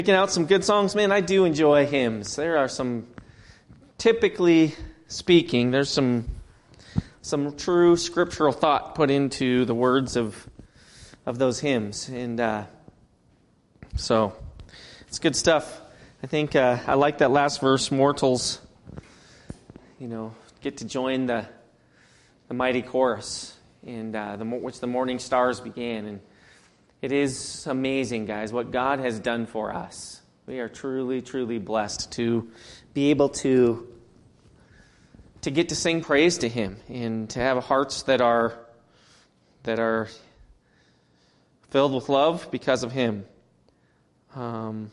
Picking out some good songs, man, I do enjoy hymns. There are some, typically speaking, there's some true scriptural thought put into the words of those hymns. And so, it's good stuff. I think I like that last verse, mortals, get to join the mighty chorus, and which the morning stars began. And it is amazing, guys, what God has done for us. We are truly, truly blessed to be able to get to sing praise to Him and to have hearts that are filled with love because of Him. I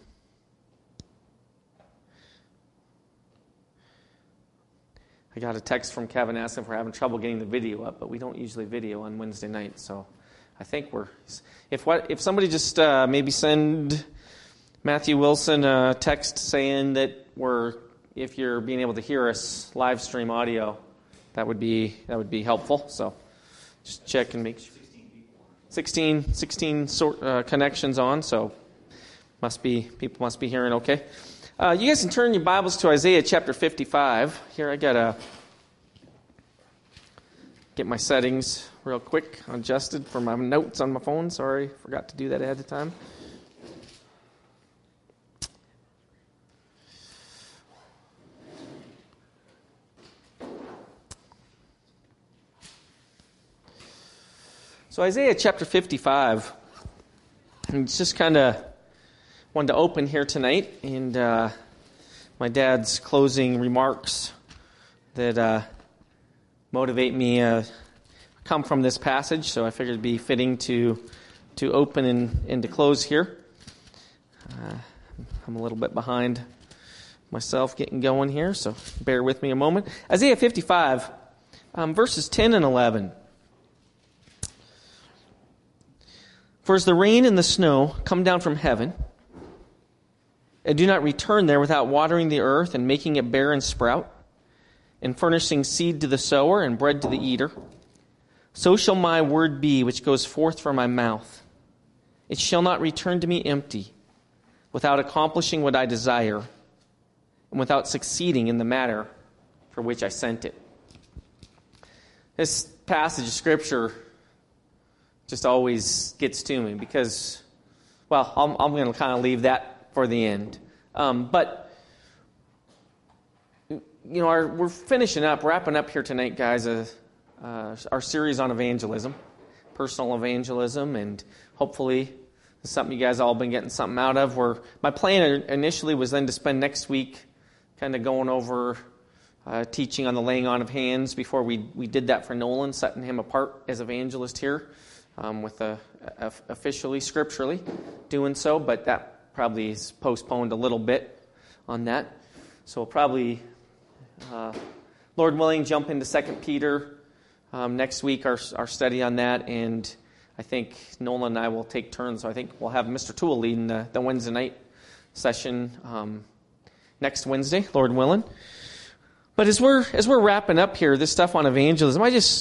got a text from Kevin asking if we're having trouble getting the video up, but we don't usually video on Wednesday night, so I think we're... If somebody just maybe send Matthew Wilson a text saying that if you're being able to hear us live stream audio, that would be helpful. So just check and make sure. 16 connections on, so people must be hearing okay. You guys can turn your Bibles to Isaiah chapter 55. Here I gotta get my settings real quick adjusted for my notes on my phone. Sorry, forgot to do that ahead of time. So Isaiah chapter 55, and it's just kind of wanted to open here tonight, and my dad's closing remarks that motivate me come from this passage, so I figured it'd be fitting to open and to close here. I'm a little bit behind myself getting going here, so bear with me a moment. Isaiah 55, verses 10 and 11. For as the rain and the snow come down from heaven, and do not return there without watering the earth and making it bear and sprout, and furnishing seed to the sower and bread to the eater, so shall my word be which goes forth from my mouth. It shall not return to me empty, without accomplishing what I desire, and without succeeding in the matter for which I sent it. This passage of Scripture just always gets to me because, well, I'm going to kind of leave that for the end. But we're wrapping up here tonight, guys, our series on evangelism, personal evangelism, and hopefully it's something you guys all been getting something out of. My plan initially was then to spend next week kind of going over teaching on the laying on of hands before we did that for Nolan, setting him apart as evangelist here, with officially, scripturally doing so, but that probably is postponed a little bit on that. So we'll probably, Lord willing, jump into 2 Peter next week, our study on that, and I think Nolan and I will take turns. So I think we'll have Mr. Toole leading the Wednesday night session next Wednesday, Lord willing. But as we're wrapping up here, this stuff on evangelism, I just,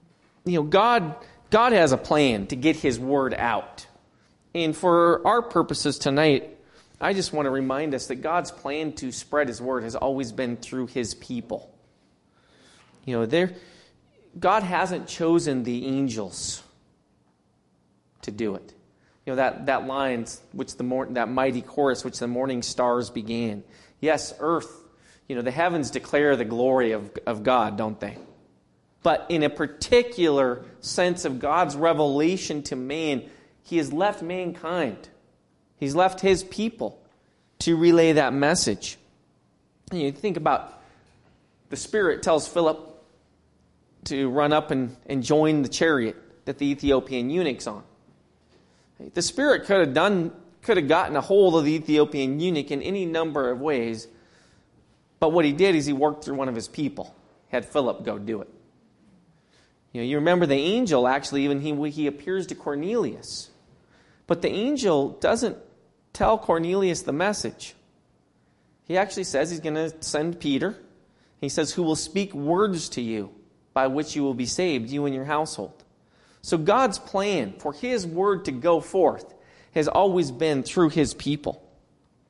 God has a plan to get His word out. And for our purposes tonight, I just want to remind us that God's plan to spread His word has always been through His people. God hasn't chosen the angels to do it. That line, that mighty chorus, which the morning stars began. Yes, earth, the heavens declare the glory of God, don't they? But in a particular sense of God's revelation to man, He has left mankind. He's left His people to relay that message. And you think about the Spirit tells Philip to run up and join the chariot that the Ethiopian eunuch's on. The Spirit could have gotten a hold of the Ethiopian eunuch in any number of ways, but what He did is He worked through one of His people, had Philip go do it. You remember the angel, actually, even he appears to Cornelius. But the angel doesn't tell Cornelius the message. He actually says he's going to send Peter. He says, who will speak words to you by which you will be saved, you and your household. So God's plan for His word to go forth has always been through His people.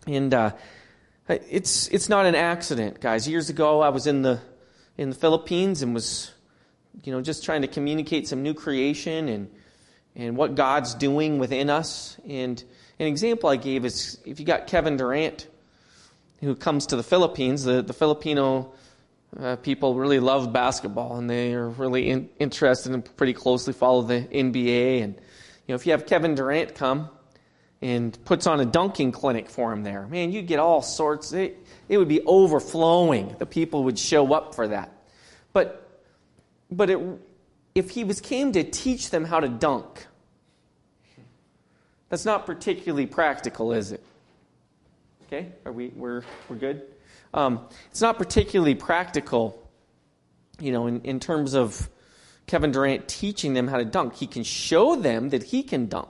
And it's not an accident, guys. Years ago, I was in the Philippines and was, just trying to communicate some new creation and what God's doing within us. And an example I gave is if you got Kevin Durant, who comes to the Philippines, the Filipino people really love basketball, and they are really interested and pretty closely follow the NBA. And if you have Kevin Durant come and puts on a dunking clinic for him there, man, you get all sorts. It would be overflowing. The people would show up for that. But if he came to teach them how to dunk, that's not particularly practical, is it? Okay, we're good? It's not particularly practical, in terms of Kevin Durant teaching them how to dunk. He can show them that he can dunk.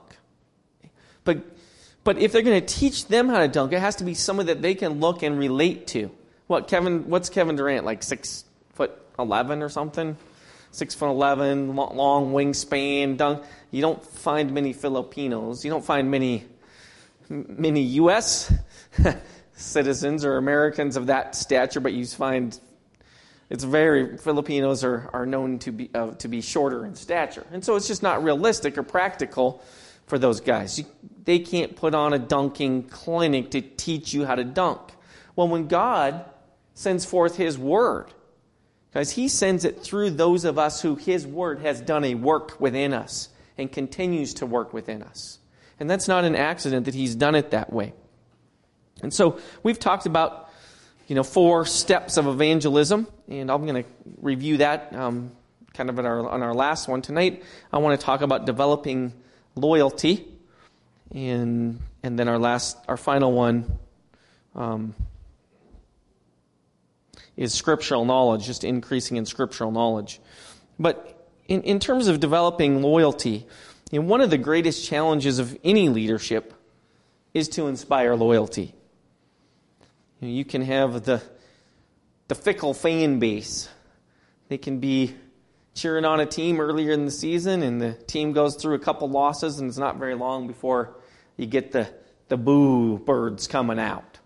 But if they're going to teach them how to dunk, it has to be someone that they can look and relate to. What's Kevin Durant, like 6'11" or something? 6'11", long wingspan, dunk. You don't find many Filipinos. You don't find many U.S. citizens or Americans of that stature, but you find Filipinos are known to be shorter in stature, and so it's just not realistic or practical for those guys. They can't put on a dunking clinic to teach you how to dunk. Well, when God sends forth His Word, guys, He sends it through those of us who His Word has done a work within us and continues to work within us. And that's not an accident that He's done it that way. And so we've talked about, 4 steps of evangelism, and I'm going to review that kind of on our last one tonight. I want to talk about developing loyalty, and then our final one is scriptural knowledge, just increasing in scriptural knowledge. But in terms of developing loyalty, one of the greatest challenges of any leadership is to inspire loyalty. You can have the fickle fan base. They can be cheering on a team earlier in the season, and the team goes through a couple losses, and it's not very long before you get the boo birds coming out.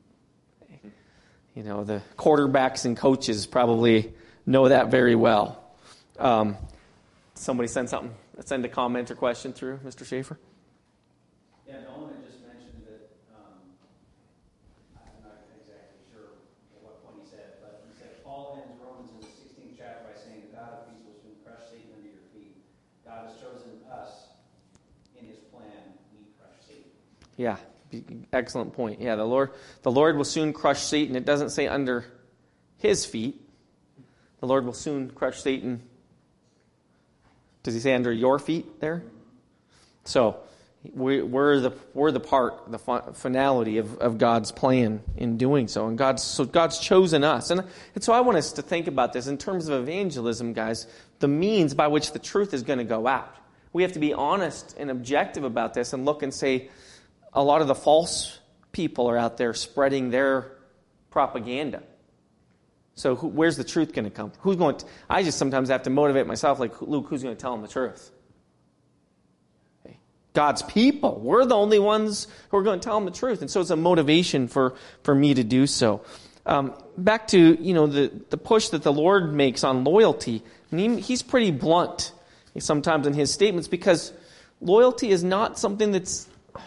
The quarterbacks and coaches probably know that very well. Somebody send a comment or question through, Mr. Schaefer. Yeah, Nolan had just mentioned that, I'm not exactly sure at what point he said, but he said, Paul ends Romans in the 16th chapter by saying, the God of peace will soon crush Satan under your feet. God has chosen us in His plan, we crush Satan. Yeah, excellent point. Yeah, the Lord will soon crush Satan. It doesn't say under His feet. The Lord will soon crush Satan. Does He say under your feet there? So we're the finality of God's plan in doing so, and God's chosen us, and so I want us to think about this in terms of evangelism, guys. The means by which the truth is going to go out. We have to be honest and objective about this, and look and say, a lot of the false people are out there spreading their propaganda. So where's the truth going to come from? I just sometimes have to motivate myself, like, Luke, who's going to tell them the truth? Okay. God's people. We're the only ones who are going to tell them the truth. And so it's a motivation for me to do so. Back to, the push that the Lord makes on loyalty. He's pretty blunt sometimes in His statements, because loyalty is not something that's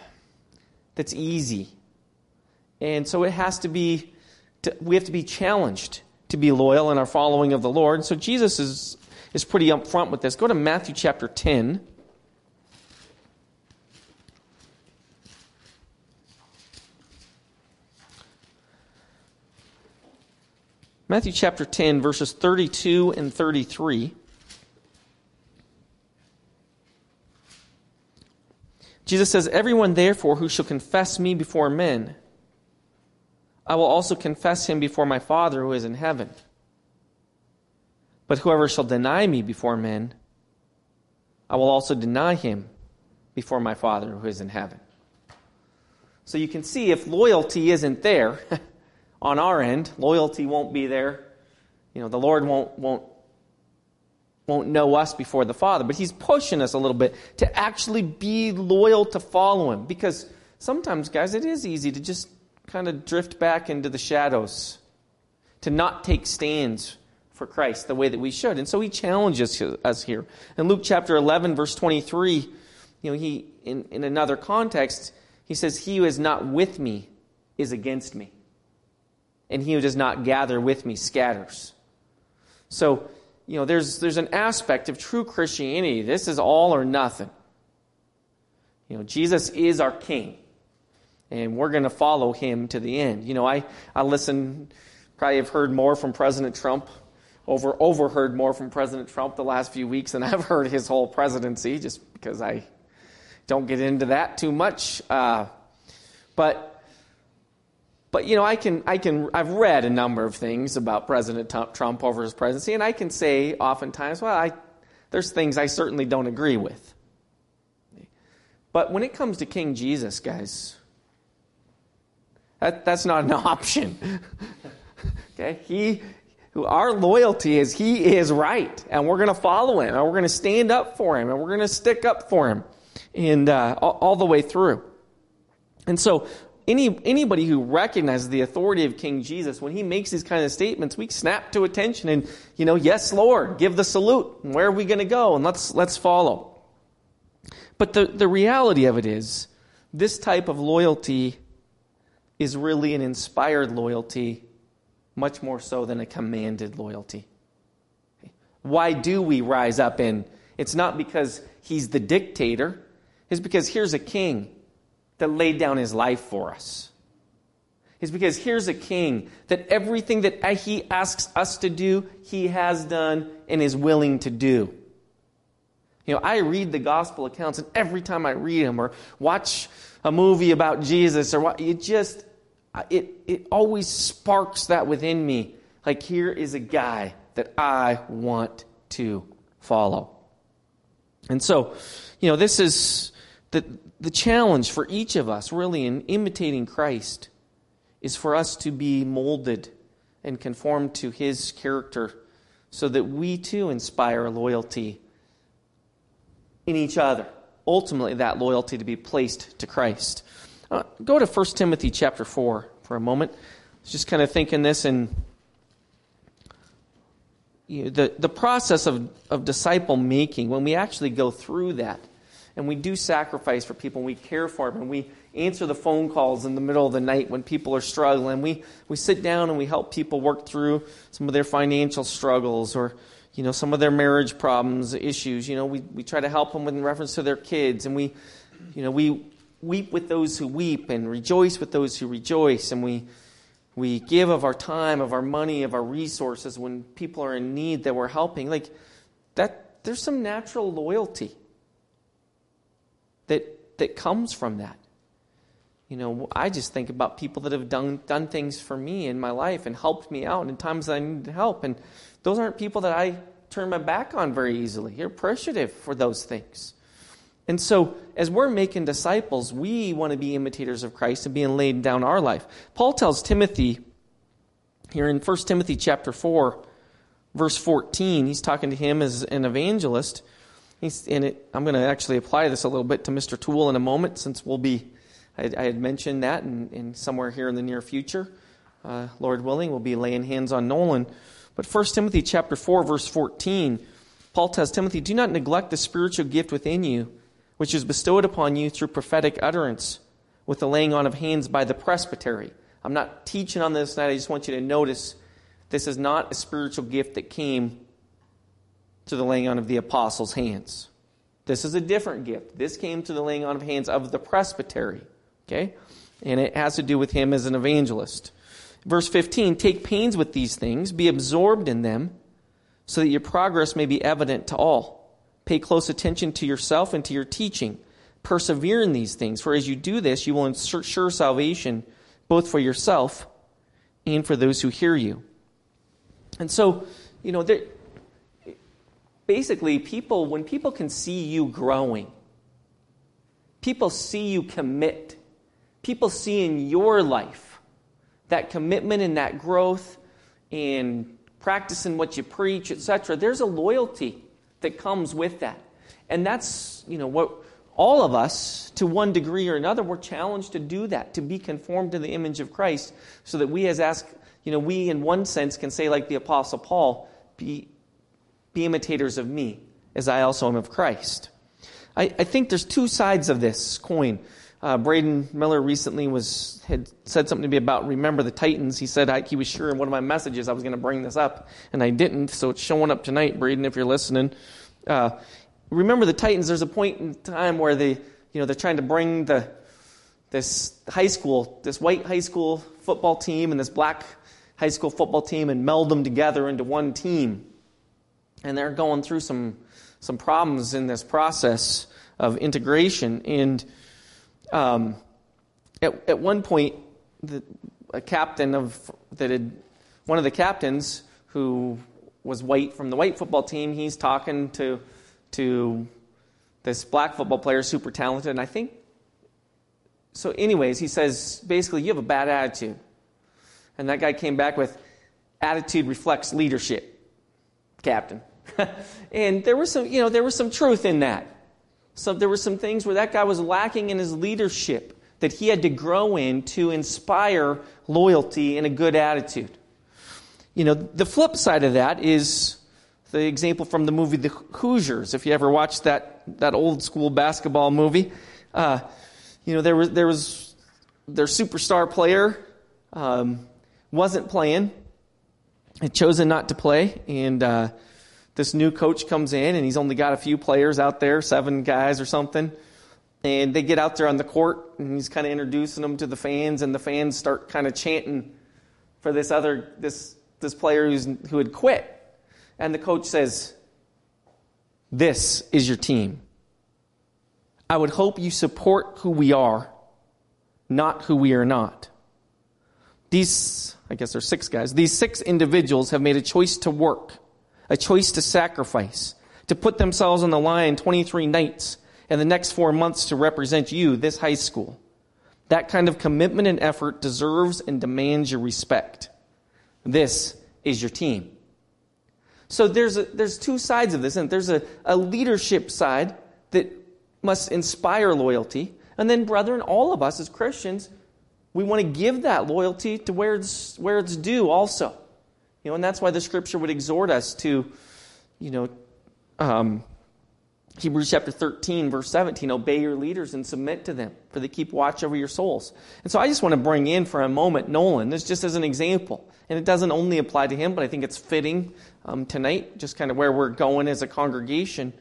easy. And so we have to be challenged to be loyal in our following of the Lord. So Jesus is pretty upfront with this. Go to Matthew chapter 10. Matthew chapter 10, verses 32 and 33. Jesus says, "Everyone therefore who shall confess me before men, I will also confess him before my Father who is in heaven. But whoever shall deny me before men, I will also deny him before my Father who is in heaven." So you can see, if loyalty isn't there on our end, loyalty won't be there. The Lord won't know us before the Father. But He's pushing us a little bit to actually be loyal to follow Him. Because sometimes, guys, it is easy to just kind of drift back into the shadows, to not take stands for Christ the way that we should. And so he challenges us here. In Luke chapter 11, verse 23, he in another context, he says, "He who is not with me is against me, and he who does not gather with me scatters." So, there's an aspect of true Christianity. This is all or nothing. Jesus is our King, and we're going to follow him to the end. I listen, probably have heard more from President Trump, overheard more from President Trump the last few weeks than I've heard his whole presidency, just because I don't get into that too much. But I've read a number of things about President Trump over his presidency, and I can say oftentimes, there's things I certainly don't agree with. But when it comes to King Jesus, guys, that's not an option. Okay? Our loyalty is he is right, and we're going to follow him, and we're going to stand up for him, and we're going to stick up for him, and all the way through. And so anybody who recognizes the authority of King Jesus, when he makes these kind of statements, we snap to attention and, yes, Lord, give the salute. And where are we going to go? And let's follow. But the reality of it is, this type of loyalty is really an inspired loyalty, much more so than a commanded loyalty. Why do we rise up in? It's not because he's the dictator. It's because here's a king that laid down his life for us. It's because here's a king that everything that he asks us to do, he has done and is willing to do. I read the gospel accounts, and every time I read them or watch a movie about Jesus, it always sparks that within me. Like, here is a guy that I want to follow. And so, this is the challenge for each of us, really, in imitating Christ, is for us to be molded and conformed to his character so that we too inspire loyalty in each other. Ultimately, that loyalty to be placed to Christ. Go to 1 Timothy chapter 4 for a moment. I was just kind of thinking this, and the process of disciple making, when we actually go through that, and we do sacrifice for people, and we care for them, and we answer the phone calls in the middle of the night when people are struggling. We sit down and we help people work through some of their financial struggles, or some of their marriage problems, issues. We try to help them in reference to their kids, and we weep with those who weep and rejoice with those who rejoice, and we give of our time, of our money, of our resources when people are in need that we're helping. Like that, there's some natural loyalty that comes from that. I just think about people that have done things for me in my life and helped me out in times that I needed help. And those aren't people that I turn my back on very easily. You're appreciative for those things. And so, as we're making disciples, we want to be imitators of Christ and being laid down our life. Paul tells Timothy, here in 1 Timothy chapter 4, verse 14, he's talking to him as an evangelist. I'm going to actually apply this a little bit to Mr. Toole in a moment, since I had mentioned that in somewhere here in the near future. Lord willing, we'll be laying hands on Nolan. But 1 Timothy chapter 4, verse 14, Paul tells Timothy, "Do not neglect the spiritual gift within you, which is bestowed upon you through prophetic utterance, with the laying on of hands by the presbytery." I'm not teaching on this tonight. I just want you to notice this is not a spiritual gift that came to the laying on of the apostles' hands. This is a different gift. This came to the laying on of hands of the presbytery. Okay? And it has to do with him as an evangelist. Verse 15, "Take pains with these things, be absorbed in them, so that your progress may be evident to all. Pay close attention to yourself and to your teaching. Persevere in these things, for as you do this, you will ensure salvation both for yourself and for those who hear you." And so, basically, when people can see you growing, people see you commit, people see in your life that commitment and that growth and practicing what you preach, etc., there's a loyalty that comes with that. And that's, all of us, to one degree or another, we're challenged to do that, to be conformed to the image of Christ, so that we we in one sense can say, like the Apostle Paul, be imitators of me, as I also am of Christ. I think there's two sides of this coin. Braden Miller recently had said something to me about Remember the Titans. He said he was sure in one of my messages I was going to bring this up, and I didn't, so it's showing up tonight, Braden, if you're listening. Remember the Titans, there's a point in time where they're trying to bring this white high school football team and this black high school football team and meld them together into one team. And they're going through some problems in this process of integration. And at one point, one of the captains who was white from the white football team, he's talking to this black football player, super talented, and I think so. Anyways, he says basically, you have a bad attitude, and that guy came back with, attitude reflects leadership, Captain. And there was some truth in that. So there were some things where that guy was lacking in his leadership that he had to grow in to inspire loyalty and a good attitude. The flip side of that is the example from the movie The Hoosiers. If you ever watched that old school basketball movie, there was their superstar player wasn't playing, had chosen not to play, and this new coach comes in, and he's only got a few players out there, 7 guys or something, and they get out there on the court, and he's kind of introducing them to the fans, and the fans start kind of chanting for this player who had quit. And the coach says, "This is your team. I would hope you support who we are, not who we are not." These, I guess there's 6 guys, these 6 individuals have made a choice to work, a choice to sacrifice, to put themselves on the line 23 nights and the next 4 months to represent you, this high school. That kind of commitment and effort deserves and demands your respect. This is your team. So there's 2 sides of this, and there's a leadership side that must inspire loyalty, and then, brethren, all of us as Christians, we want to give that loyalty to where it's due also. And that's why the Scripture would exhort us to, Hebrews chapter 13, verse 17, obey your leaders and submit to them, for they keep watch over your souls. And so I just want to bring in for a moment Nolan, this just as an example. And it doesn't only apply to him, but I think it's fitting tonight, just kind of where we're going as a congregation.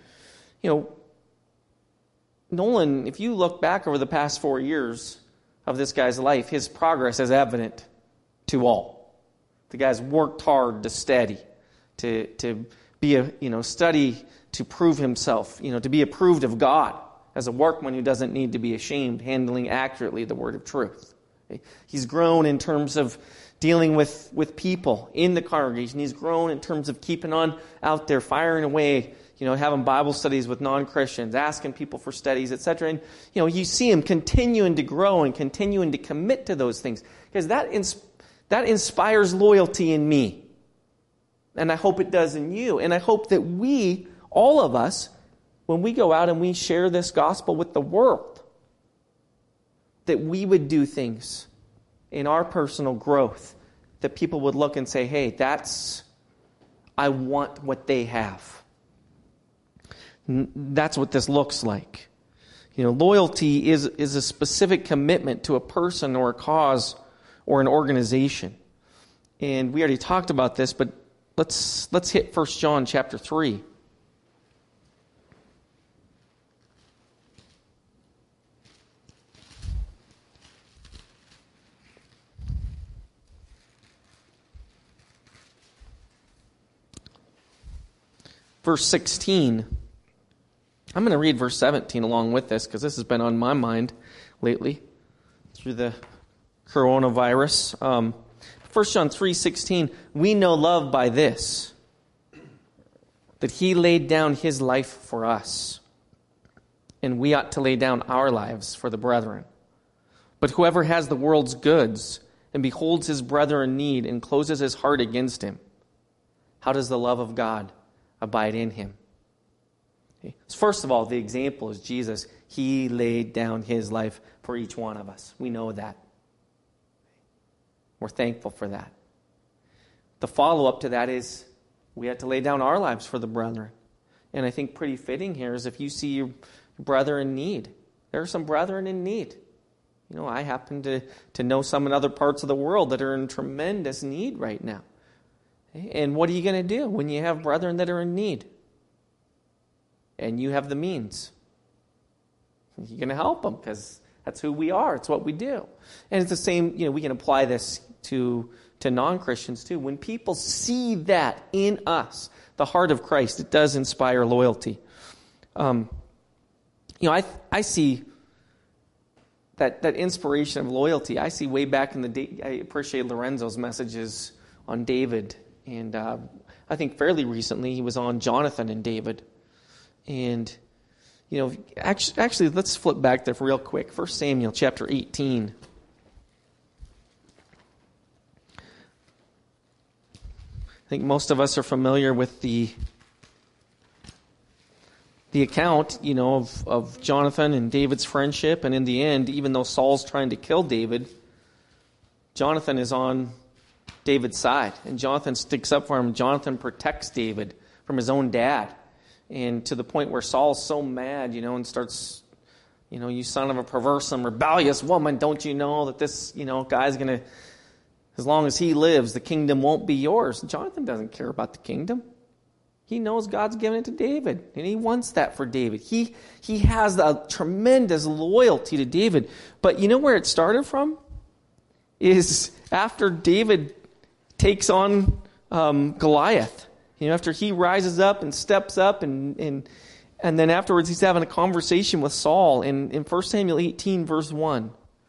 Nolan, if you look back over the past 4 years of this guy's life, his progress is evident to all. The guy's worked hard to study, to be study to prove himself, to be approved of God as a workman who doesn't need to be ashamed, handling accurately the word of truth. He's grown in terms of dealing with people in the congregation. He's grown in terms of keeping on out there, firing away, having Bible studies with non-Christians, asking people for studies, etc. And, you see him continuing to grow and continuing to commit to those things, because that inspires loyalty in me. And I hope it does in you. And I hope that we, all of us, when we go out and we share this gospel with the world, that we would do things in our personal growth that people would look and say, hey, I want what they have. That's what this looks like. Loyalty is a specific commitment to a person or a cause or an organization. And we already talked about this, but let's hit 1 John chapter 3. Verse 16. I'm going to read verse 17 along with this, because this has been on my mind lately through the coronavirus. 1 John 3:16, we know love by this, that he laid down his life for us, and we ought to lay down our lives for the brethren. But whoever has the world's goods and beholds his brother in need and closes his heart against him, how does the love of God abide in him? Okay? So first of all, the example is Jesus. He laid down his life for each one of us. We know that. We're thankful for that. The follow-up to that is we have to lay down our lives for the brethren. And I think pretty fitting here is if you see your brother in need. There are some brethren in need. I happen to know some in other parts of the world that are in tremendous need right now. And what are you going to do when you have brethren that are in need? And you have the means. You're going to help them because that's who we are. It's what we do. And it's the same, we can apply this to non-Christians too. When people see that in us, the heart of Christ, it does inspire loyalty. I see that inspiration of loyalty. I see way back in the day. I appreciate Lorenzo's messages on David. And I think fairly recently he was on Jonathan and David. And, actually, let's flip back there real quick. 1 Samuel chapter 18. I think most of us are familiar with the account, of Jonathan and David's friendship. And in the end, even though Saul's trying to kill David, Jonathan is on David's side. And Jonathan sticks up for him. Jonathan protects David from his own dad. And to the point where Saul's so mad, and starts, you son of a perverse and rebellious woman, don't you know that this, guy's going to, as long as he lives, the kingdom won't be yours. Jonathan doesn't care about the kingdom. He knows God's given it to David, and he wants that for David. He has a tremendous loyalty to David. But you know where it started from? Is after David takes on Goliath. After he rises up and steps up, and then afterwards he's having a conversation with Saul in 1 Samuel 18, verse 1.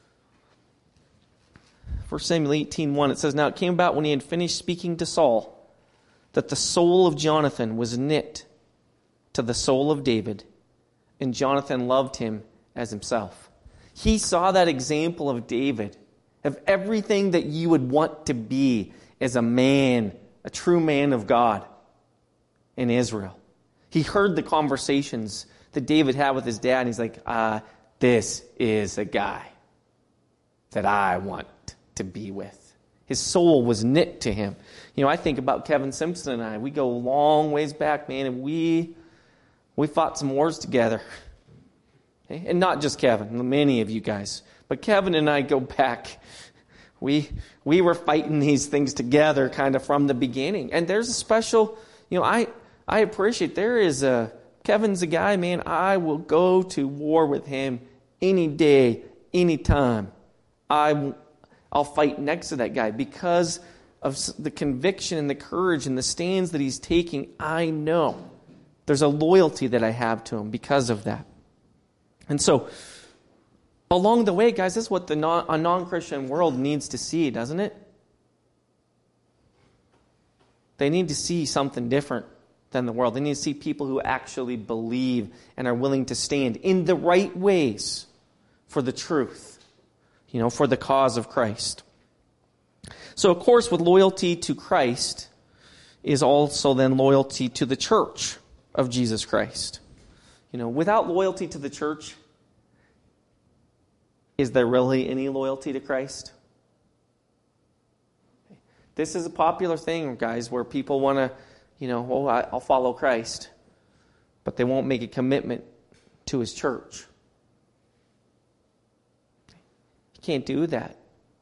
1 Samuel 18, 1, it says, "Now it came about when he had finished speaking to Saul, that the soul of Jonathan was knit to the soul of David, and Jonathan loved him as himself." He saw that example of David, of everything that you would want to be as a man, a true man of God in Israel. He heard the conversations that David had with his dad, and he's like, this is a guy that I want to be with. His soul was knit to him. I think about Kevin Simpson and I. We go a long ways back, man, and we fought some wars together. Okay? And not just Kevin, many of you guys. But Kevin and I go back. We were fighting these things together kind of from the beginning. And there's a special, I appreciate Kevin's a guy, man, I will go to war with him any day, any time. I'll fight next to that guy because of the conviction and the courage and the stands that he's taking. I know there's a loyalty that I have to him because of that. And so, along the way, guys, this is what a non-Christian world needs to see, doesn't it? They need to see something different than the world. They need to see people who actually believe and are willing to stand in the right ways for the truth, for the cause of Christ. So, of course, with loyalty to Christ is also then loyalty to the church of Jesus Christ. Without loyalty to the church, is there really any loyalty to Christ? This is a popular thing, guys, where people want to, I'll follow Christ, but they won't make a commitment to his church. You can't do that.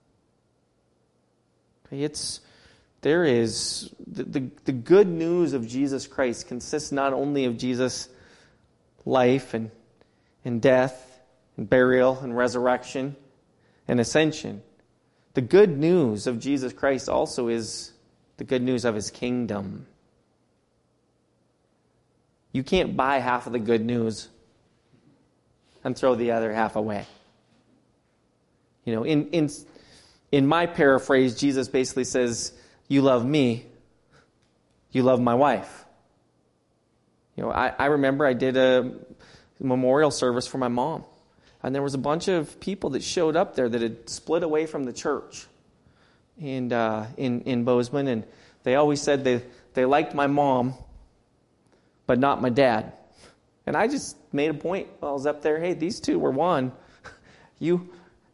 There is the good news of Jesus Christ consists not only of Jesus' life and death and burial and resurrection and ascension. The good news of Jesus Christ also is the good news of his kingdom. You can't buy half of the good news and throw the other half away. In my paraphrase, Jesus basically says, you love me, you love my wife. I remember I did a memorial service for my mom. And there was a bunch of people that showed up there that had split away from the church and in Bozeman. And they always said they liked my mom, but not my dad. And I just made a point while I was up there, hey, these two were one. You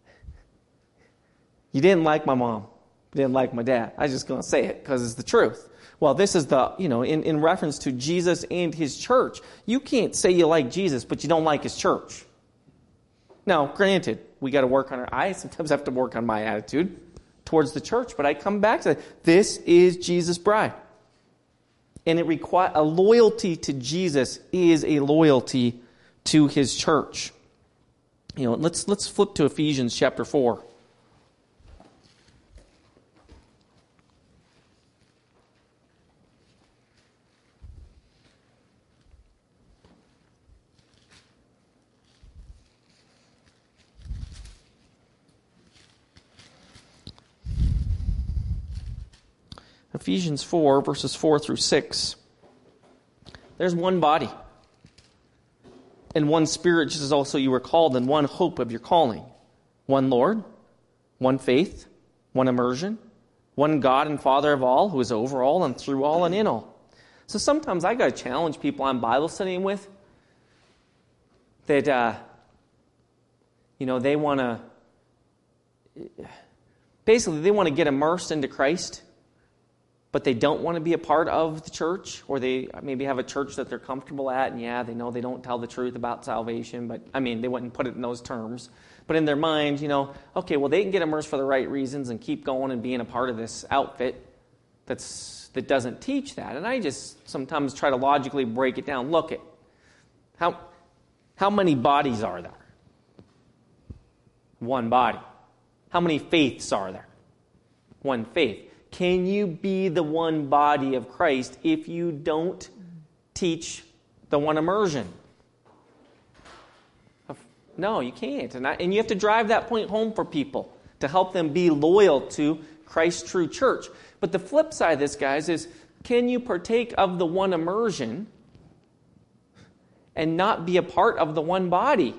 didn't like my mom. You didn't like my dad. I was just going to say it because it's the truth. Well, this is in reference to Jesus and his church. You can't say you like Jesus, but you don't like his church. Now, granted, we got to work on I sometimes have to work on my attitude towards the church, but I come back to that. This is Jesus' bride. And it requires a loyalty to Jesus is a loyalty to his church. Let's flip to Ephesians chapter 4. Ephesians 4, verses 4 through 6. There's one body, and one Spirit, just as also you were called, and one hope of your calling. One Lord, one faith, one immersion, one God and Father of all, who is over all and through all and in all. So sometimes I got to challenge people I'm Bible studying with that, they want to, basically they want to get immersed into Christ, but they don't want to be a part of the church, or they maybe have a church that they're comfortable at, and they know they don't tell the truth about salvation, but they wouldn't put it in those terms. But in their mind, okay, well, they can get immersed for the right reasons and keep going and being a part of this outfit that doesn't teach that. And I just sometimes try to logically break it down. Look at how many bodies are there? One body. How many faiths are there? One faith. Can you be the one body of Christ if you don't teach the one immersion? No, you can't. And you have to drive that point home for people to help them be loyal to Christ's true church. But the flip side of this, guys, is can you partake of the one immersion and not be a part of the one body?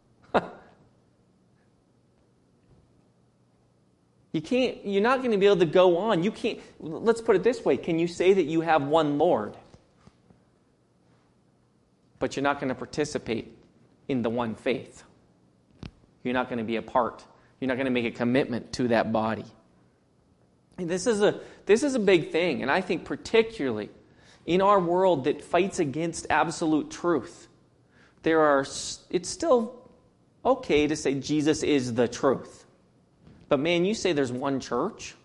You're not going to be able to go on. You can't, let's put it this way. Can you say that you have one Lord, but you're not going to participate in the one faith? You're not going to be a part. You're not going to make a commitment to that body. And this is a big thing, and I think particularly in our world that fights against absolute truth, it's still okay to say Jesus is the truth. But man, you say there's one church,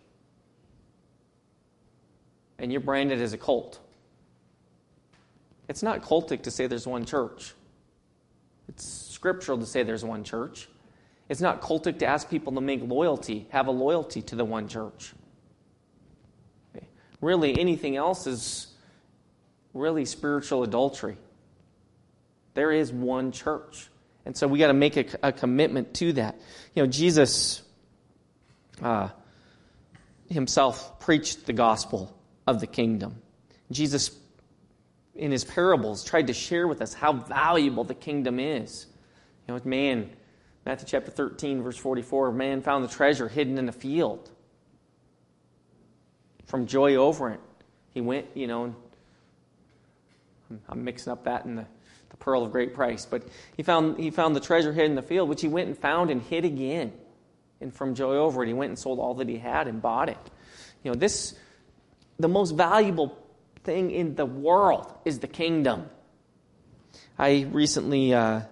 and you're branded as a cult. It's not cultic to say there's one church. It's scriptural to say there's one church. It's not cultic to ask people to have a loyalty to the one church. Okay. Really, anything else is really spiritual adultery. There is one church. And so we got to make a commitment to that. Jesus himself preached the gospel of the kingdom. Jesus, in his parables, tried to share with us how valuable the kingdom is. Matthew chapter 13, verse 44, man found the treasure hidden in a field. From joy over it, he went, I'm mixing up that and the pearl of great price, but he found the treasure hidden in the field, which he went and found and hid again. And from joy over it, he went and sold all that he had and bought it. The most valuable thing in the world is the kingdom. I recently,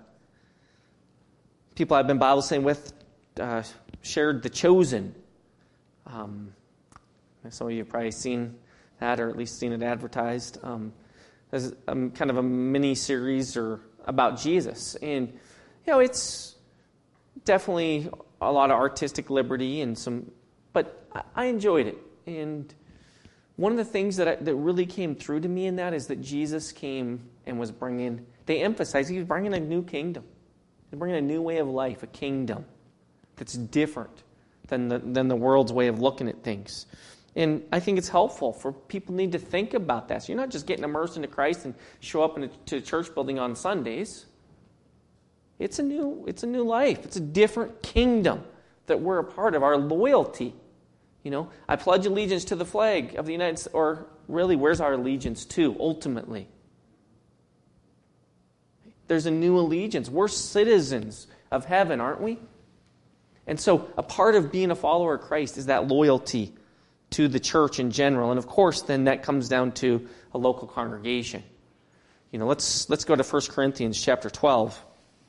people I've been Bible studying with, shared The Chosen. Some of you have probably seen that, or at least seen it advertised. As kind of a mini-series about Jesus. And, it's definitely a lot of artistic liberty but I enjoyed it. And one of the things that really came through to me in that is that Jesus came and was they emphasized he was bringing a new kingdom. He's bringing a new way of life, a kingdom that's different than the world's way of looking at things. And I think it's helpful for people need to think about that. So you're not just getting immersed into Christ and show up to a church building on Sundays. It's a new life. It's a different kingdom that we're a part of. Our loyalty. I pledge allegiance to the flag of the United States. Or really, where's our allegiance to ultimately? There's a new allegiance. We're citizens of heaven, aren't we? And so a part of being a follower of Christ is that loyalty to the church in general. And of course, then that comes down to a local congregation. Let's go to 1 Corinthians chapter 12.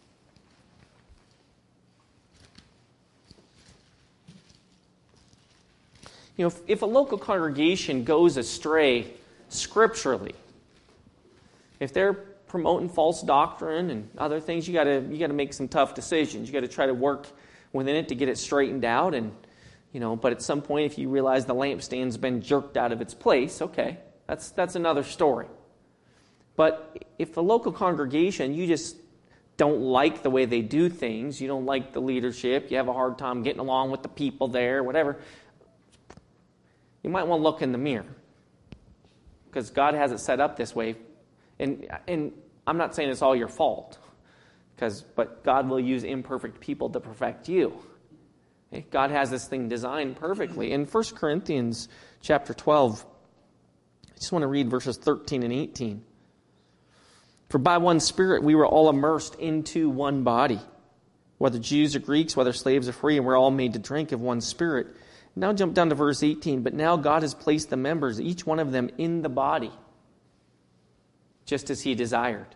If a local congregation goes astray scripturally, if they're promoting false doctrine and other things, you got to make some tough decisions. You got to try to work within it to get it straightened out. And but at some point, if you realize the lampstand's been jerked out of its place, okay, that's another story. But if a local congregation, you just don't like the way they do things, you don't like the leadership, you have a hard time getting along with the people there, whatever, you might want to look in the mirror, because God has it set up this way. And I'm not saying it's all your fault, but God will use imperfect people to perfect you. Okay? God has this thing designed perfectly. In 1 Corinthians chapter 12, I just want to read verses 13 and 18. For by one Spirit we were all immersed into one body, whether Jews or Greeks, whether slaves or free, and we're all made to drink of one Spirit. Now jump down to verse 18. But now God has placed the members, each one of them, in the body, just as He desired.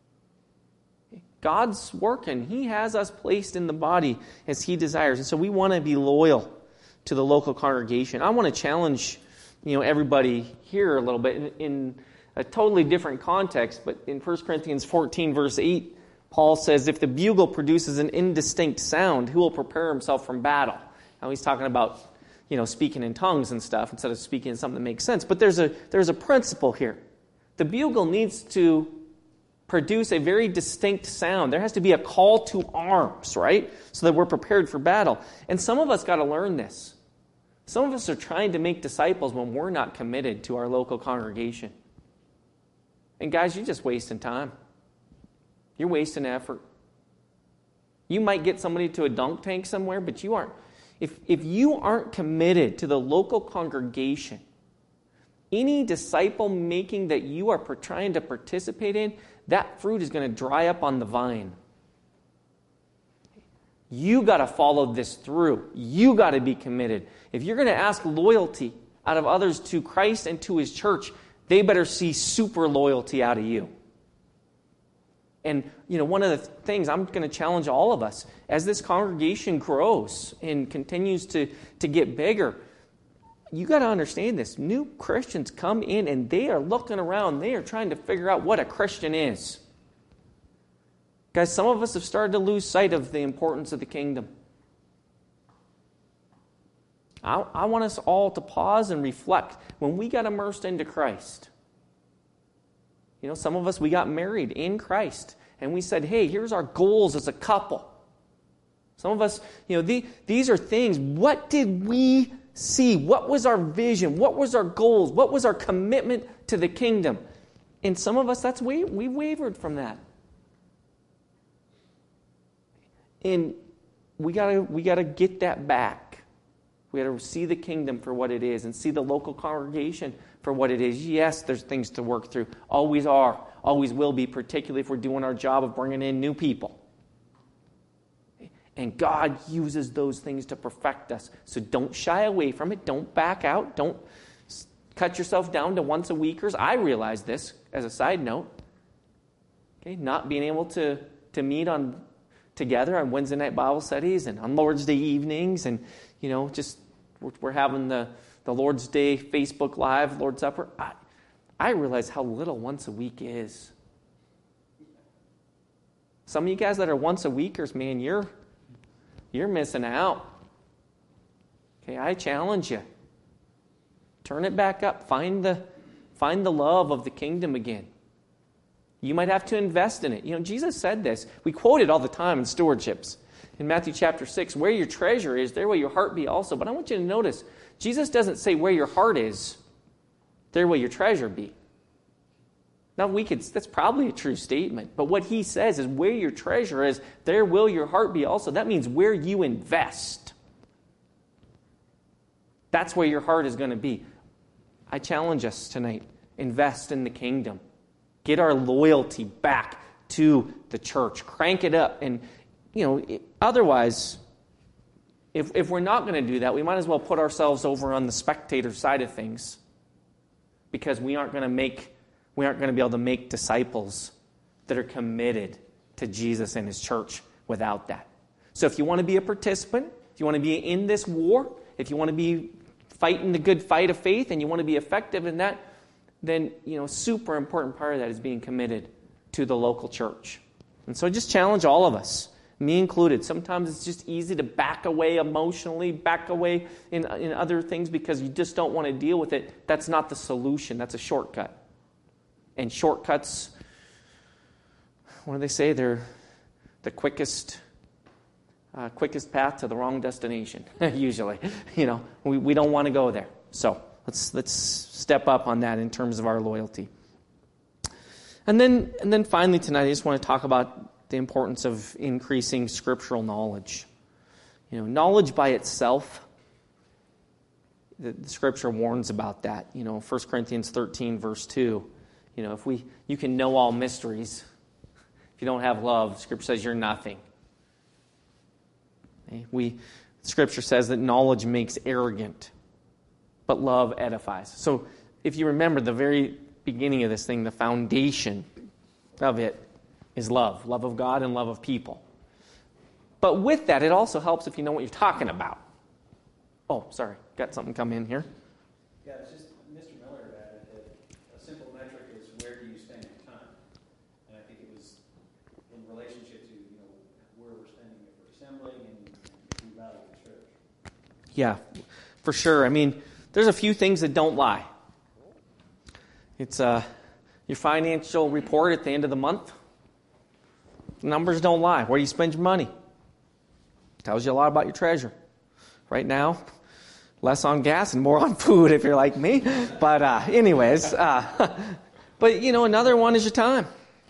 God's working. He has us placed in the body as He desires. And so we want to be loyal to the local congregation. I want to challenge everybody here a little bit in a totally different context. But in 1 Corinthians 14, verse 8, Paul says, if the bugle produces an indistinct sound, who will prepare himself from battle? Now he's talking about speaking in tongues and stuff instead of speaking in something that makes sense. But there's a principle here. The bugle needs to produce a very distinct sound. There has to be a call to arms, right? So that we're prepared for battle. And some of us got to learn this. Some of us are trying to make disciples when we're not committed to our local congregation. And guys, you're just wasting time. You're wasting effort. You might get somebody to a dunk tank somewhere, but you aren't. If you aren't committed to the local congregation, any disciple making that you are trying to participate in, that fruit is going to dry up on the vine. You got to follow this through. You got to be committed. If you're going to ask loyalty out of others to Christ and to His church, they better see super loyalty out of you. And, one of the things I'm going to challenge all of us, as this congregation grows and continues to get bigger, you got to understand this. New Christians come in and they are looking around. They are trying to figure out what a Christian is. Guys, some of us have started to lose sight of the importance of the kingdom. I want us all to pause and reflect. When we got immersed into Christ, some of us, we got married in Christ. And we said, hey, here's our goals as a couple. Some of us, these are things. What did we see? What was our vision? What was our goals? What was our commitment to the kingdom? And some of us, we wavered from that. And we gotta get that back. We got to see the kingdom for what it is and see the local congregation for what it is. Yes, there's things to work through. Always are. Always will be, particularly if we're doing our job of bringing in new people. And God uses those things to perfect us. So don't shy away from it. Don't back out. Don't cut yourself down to once a weekers. I realize this as a side note. Okay, not being able to meet together on Wednesday night Bible studies and on Lord's Day evenings, and just we're having the Lord's Day Facebook Live, Lord's Supper. I realize how little once a week is. Some of you guys that are once a weekers, man, you're missing out. Okay, I challenge you. Turn it back up. Find the love of the kingdom again. You might have to invest in it. Jesus said this. We quote it all the time in stewardships. In Matthew chapter 6, where your treasure is, there will your heart be also. But I want you to notice, Jesus doesn't say where your heart is, there will your treasure be. Now, that's probably a true statement. But what he says is where your treasure is, there will your heart be also. That means where you invest. That's where your heart is going to be. I challenge us tonight. Invest in the kingdom. Get our loyalty back to the church. Crank it up. And, otherwise, if we're not going to do that, we might as well put ourselves over on the spectator side of things, because we aren't going to be able to make disciples that are committed to Jesus and his church without that. So if you want to be a participant, if you want to be in this war, if you want to be fighting the good fight of faith and you want to be effective in that, then, super important part of that is being committed to the local church. And so I just challenge all of us, me included. Sometimes it's just easy to back away emotionally, back away in other things because you just don't want to deal with it. That's not the solution. That's a shortcut. And shortcuts, what do they say? They're the quickest path to the wrong destination, usually. We don't want to go there. So let's step up on that in terms of our loyalty. And then finally tonight, I just want to talk about the importance of increasing scriptural knowledge. Knowledge by itself, the scripture warns about that. 1 Corinthians 13, verse 2. You can know all mysteries. If you don't have love, scripture says you're nothing. Scripture says that knowledge makes arrogant, but love edifies. So if you remember the very beginning of this thing, the foundation of it is love of God and love of people. But with that, it also helps if you know what you're talking about. Oh, sorry, got something come in here. Yeah, it's just Mr. Miller added that a simple metric is where do you spend your time? And I think it was in relationship to where we're spending it for assembling and we value the church. Yeah, for sure. There's a few things that don't lie. It's your financial report at the end of the month. Numbers don't lie. Where do you spend your money? Tells you a lot about your treasure. Right now, less on gas and more on food if you're like me. But anyways, but another one is your time.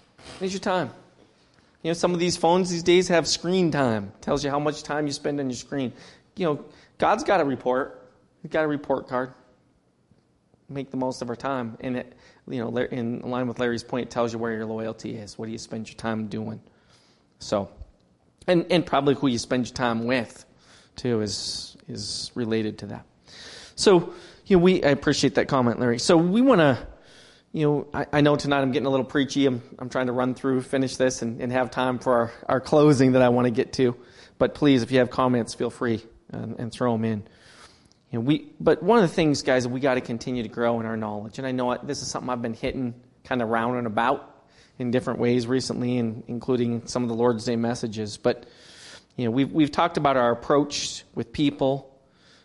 Some of these phones these days have screen time. Tells you how much time you spend on your screen. God's got a report. He's got a report card. Make the most of our time. And it, in line with Larry's point, it tells you where your loyalty is. What do you spend your time doing? So, and probably who you spend your time with, too, is related to that. So, I appreciate that comment, Larry. So we want to, I know tonight I'm getting a little preachy. I'm trying to finish this and have time for our closing that I want to get to. But please, if you have comments, feel free and throw them in. But one of the things, guys, we got to continue to grow in our knowledge. And I know this is something I've been hitting kind of round and about in different ways recently, and including some of the Lord's Day messages. But we've talked about our approach with people.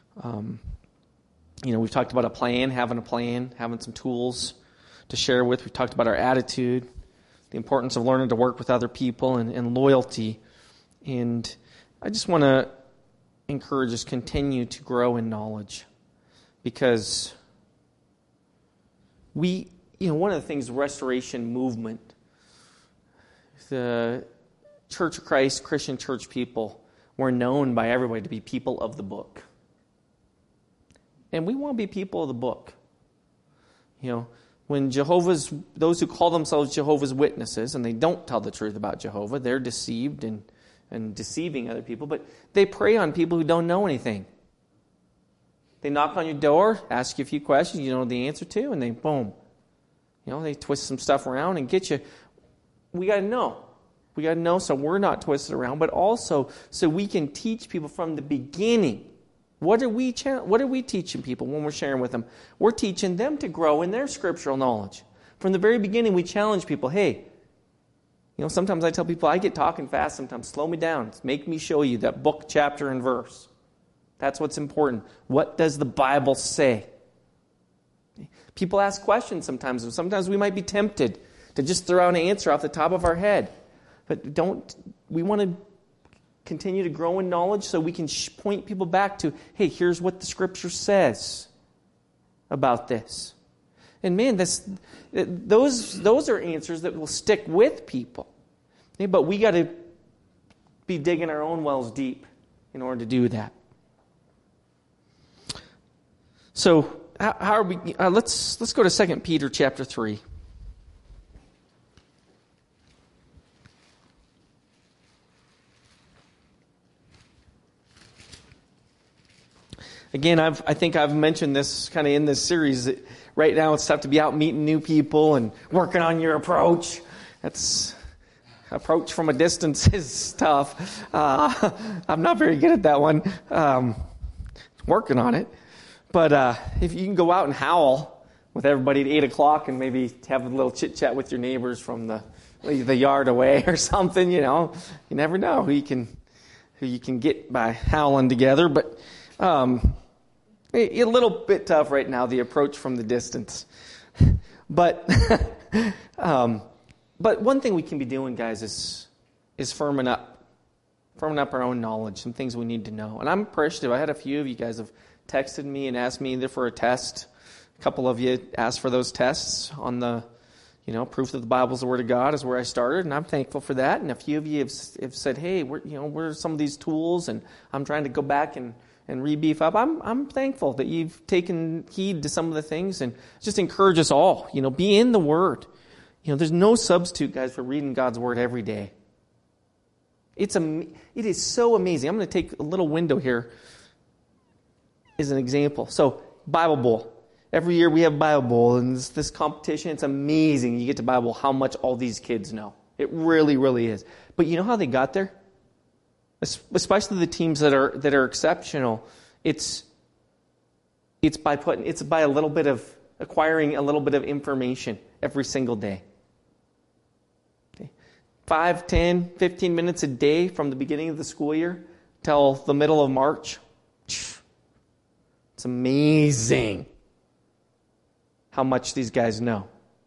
We've talked about having a plan, having some tools to share with. We've talked about our attitude, the importance of learning to work with other people, and loyalty. And I just want to encourage us continue to grow in knowledge, because one of the things, the Restoration movement, the Church of Christ, Christian church people, were known by everybody to be people of the book. And we want to be people of the book. When those who call themselves Jehovah's Witnesses, and they don't tell the truth about Jehovah, they're deceived and deceiving other people, but they prey on people who don't know anything. They knock on your door, ask you a few questions you know the answer to, and they boom. They twist some stuff around and get you. We got to know. We got to know so we're not twisted around, but also so we can teach people from the beginning. What are we teaching people when we're sharing with them? We're teaching them to grow in their scriptural knowledge. From the very beginning, we challenge people, hey, sometimes I tell people, I get talking fast sometimes. Slow me down. Make me show you that book, chapter, and verse. That's what's important. What does the Bible say? People ask questions sometimes, and sometimes we might be tempted to just throw out an answer off the top of our head. But we want to continue to grow in knowledge so we can point people back to, hey, here's what the Scripture says about this. And man, those are answers that will stick with people. But we got to be digging our own wells deep in order to do that. So how are we? Let's go to 2 Peter chapter 3. Again, I think I've mentioned this kind of in this series. That right now, it's tough to be out meeting new people and working on your approach. Approach from a distance is tough. I'm not very good at that one. Working on it. But if you can go out and howl with everybody at 8 o'clock and maybe have a little chit-chat with your neighbors from the yard away or something, you never know who you can get by howling together. But a little bit tough right now, the approach from the distance. But one thing we can be doing, guys, is firming up our own knowledge, some things we need to know. And I'm appreciative. I had a few of you guys have texted me and asked me either for a test. A couple of you asked for those tests on the, proof that the Bible is the Word of God is where I started, and I'm thankful for that. And a few of you have said, hey, where are some of these tools? And I'm trying to go back and re-beef up. I'm thankful that you've taken heed to some of the things, and just encourage us all. Be in the Word. There's no substitute, guys, for reading God's Word every day. It is so amazing. I'm going to take a little window here as an example. So, Bible Bowl. Every year we have Bible Bowl, and this competition. It's amazing. You get to Bible Bowl, how much all these kids know. It really, really is. But you know how they got there? Especially the teams that are exceptional. It's by acquiring a little bit of information every single day. 5, 10, 15 minutes a day from the beginning of the school year till the middle of March. It's amazing how much these guys know.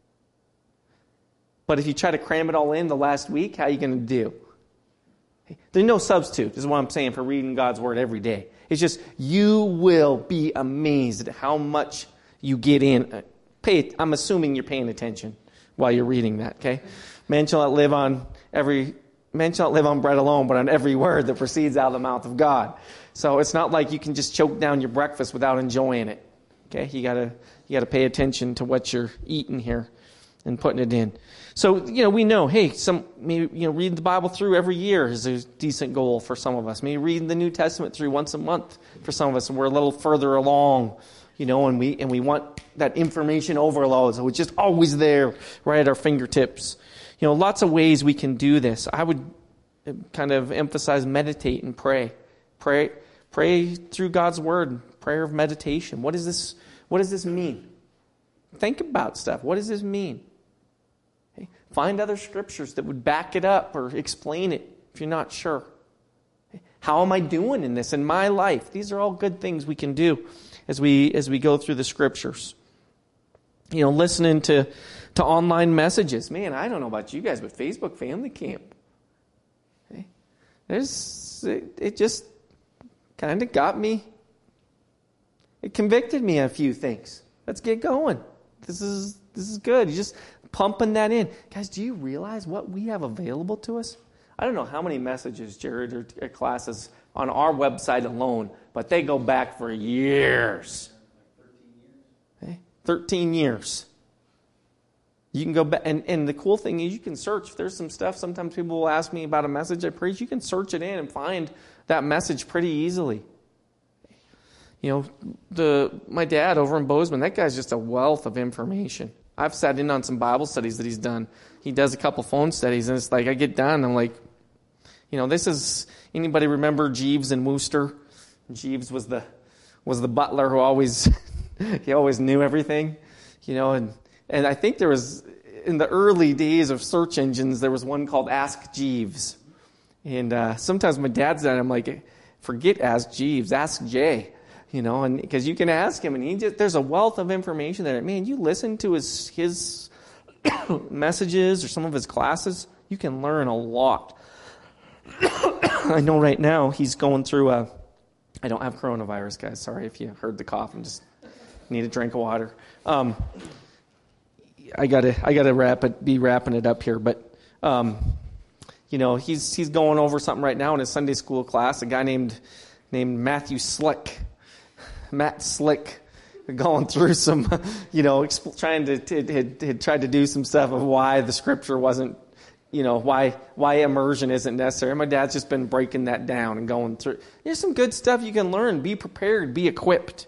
But if you try to cram it all in the last week, how are you going to do? There's no substitute, is what I'm saying, for reading God's Word every day. It's just, you will be amazed at how much you get in. I'm assuming you're paying attention while you're reading that, okay? Man shall not live on bread alone, but on every word that proceeds out of the mouth of God. So it's not like you can just choke down your breakfast without enjoying it. Okay? You gotta pay attention to what you're eating here and putting it in. So, we know, hey, reading the Bible through every year is a decent goal for some of us. Maybe reading the New Testament through once a month for some of us, and we're a little further along, and we want that information overload, so it's just always there, right at our fingertips. Lots of ways we can do this. I would kind of emphasize meditate and pray. Pray through God's Word, prayer of meditation. What does this mean? Think about stuff. What does this mean? Okay. Find other scriptures that would back it up or explain it if you're not sure. Okay. How am I doing in this in my life? These are all good things we can do as we go through the scriptures. Listening to online messages. Man, I don't know about you guys, but Facebook Family Camp. Okay. It just kind of got me. It convicted me on a few things. Let's get going. This is good. You're just pumping that in. Guys, do you realize what we have available to us? I don't know how many messages, Jared, or classes on our website alone, but they go back for years. 13 years. You can go back, and the cool thing is you can search. If there's some stuff, sometimes people will ask me about a message I preach. You can search it in and find that message pretty easily. My dad over in Bozeman, that guy's just a wealth of information. I've sat in on some Bible studies that he's done. He does a couple phone studies, and it's like I get done, I'm like, this is, anybody remember Jeeves and Wooster? Jeeves was the butler who always he always knew everything, and I think there was, in the early days of search engines, there was one called Ask Jeeves. And sometimes my dad's done, I'm like, forget Ask Jeeves, Ask Jay. And because you can ask him, and there's a wealth of information there. Man, you listen to his messages or some of his classes, you can learn a lot. I know right now he's going through I don't have coronavirus, guys. Sorry if you heard the cough. I'm just need a drink of water. I gotta be wrapping it up here, but he's going over something right now in his Sunday school class. A guy named Matt Slick, going through some, trying to do some stuff of why the scripture wasn't why immersion isn't necessary. My dad's just been breaking that down and going through. There's some good stuff you can learn. Be prepared. Be equipped.